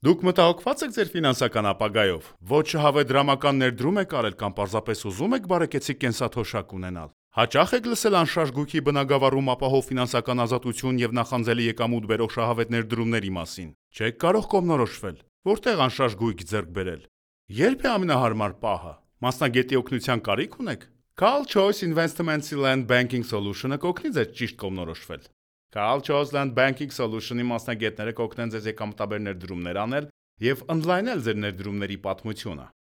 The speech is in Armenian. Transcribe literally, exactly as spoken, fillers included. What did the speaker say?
Դուք մտահոգված եք ձեր ֆինանսական ապագայով։ Ոչ հավե դրամական ներդրում եք արել կամ պարզապես ուզում եք բարեկեցիկ կենսաթոշակ ունենալ։ Հաճա՞խ եք լսել անշարժ գույքի բնագավառում ապահով ֆինանսական ազատություն եւ նախանձելի եկամուտ բերող շահավետ ներդրումների մասին։ Չեք կարող կողմնորոշվել։ Որտե՞ղ անշարժ գույք ձեռք բերել։ Ե՞րբ է ամենահարմար պահը։ Մասնագետի օգնության կարիք ունեք։ Carl Choice Investments-ի Land Banking Solution-ը կօգնի ձեզ ճիշտ կողմնորոշվել։ Carl Choice Land Banking Solution-ի մասնագետները կօգնեն ձեզ եկամտաբեր ներդրումներ անել եւ ընդլայնել ձեր ներդրումների պատմությունը։